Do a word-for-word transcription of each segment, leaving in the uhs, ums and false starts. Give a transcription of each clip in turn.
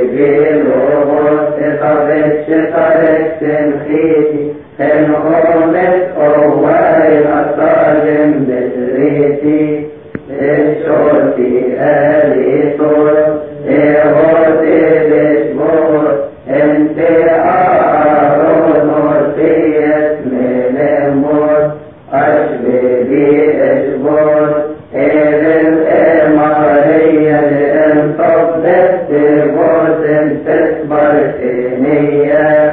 بلغة قبش قرش خيتي إن أمت أوائل أصاجم بسريتي الشرطي آلي صور إغوتي بشمور انت أعرض مرتي اسمي لمور أشبه بي أشبور إذ الإمارية لإنطبت بوسم تسبر سنية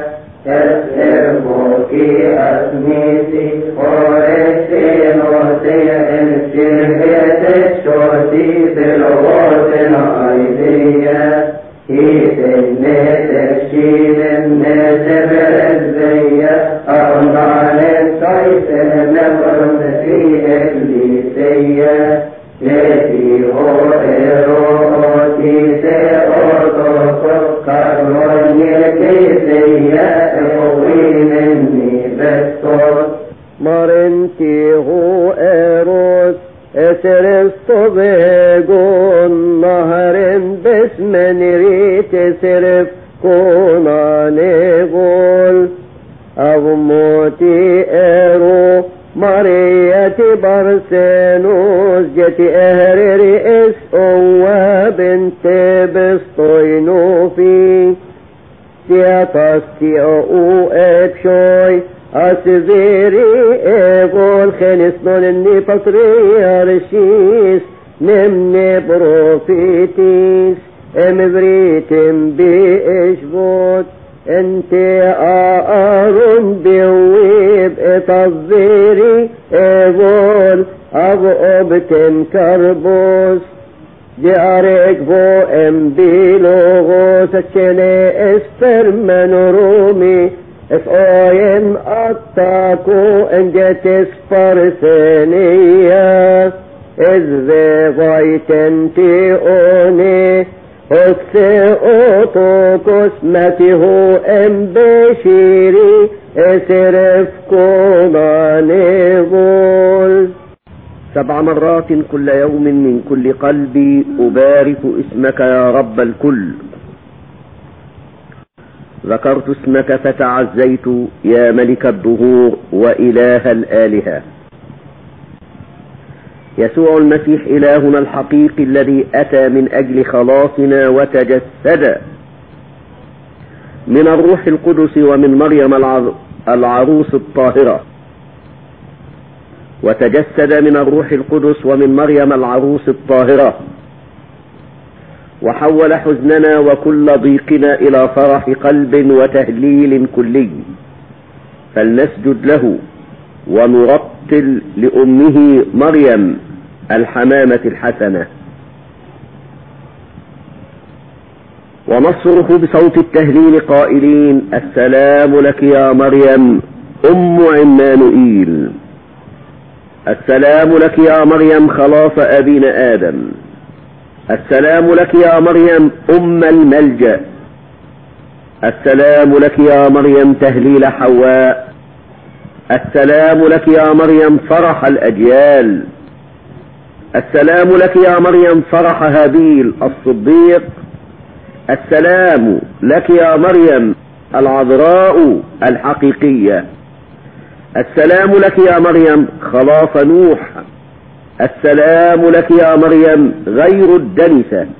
تسربوكي أسميتي ورثي نوتي انشرهت الشرطي بالغوث العيدية هيت النت الشيل النزبر الزية أرنان الصيف النبرد في إبليسية يتي هو إروتي سيروتو كرون يكيسية إخوي مني بستور مرنتي هو إروت اسرف بيقون نهر باسم نريت اسرف كونا نقول أغموتي إرو مريتي برسنوس جتي أهرري اسقوا بنت بسطينو في تياتاستي أو ابشوي أسفيري إيقول خنسنون إني بطريارشيس نمني بروفيتيس امبريتم بإشبوت انتي آرون بيويب اتظيري إيقول أغقبتم كربوس جارك بو امبيلوغو سكني اسفرمن رومي اسقاين اتاكو انجت سبرسنية اذ غايتنتي اوني اكسي اوتوكو اسمته ام بشيري اسرف كوماني غول سبع مرات كل يوم من كل قلبي أبارك اسمك يا رب الكل. ذكرت اسمك فتعزيت يا ملك الدهور وإله الآلهة. يسوع المسيح إلهنا الحقيقي الذي أتى من أجل خلاصنا وتجسد من الروح القدس ومن مريم العروس الطاهرة، وتجسد من الروح القدس ومن مريم العروس الطاهرة، وحول حزننا وكل ضيقنا إلى فرح قلب وتهليل كلي. فلنسجد له ونرتل لأمه مريم الحمامة الحسنة، ونصرخ بصوت التهليل قائلين: السلام لك يا مريم أم عمانوئيل، السلام لك يا مريم خلاص أبينا آدم، السلام لك يا مريم أم الملجأ، السلام لك يا مريم تهليل حواء، السلام لك يا مريم فرح الأجيال، السلام لك يا مريم فرح هابيل الصديق، السلام لك يا مريم العذراء الحقيقية، السلام لك يا مريم خلاص نوح، السلام لك يا مريم غير الدنسة،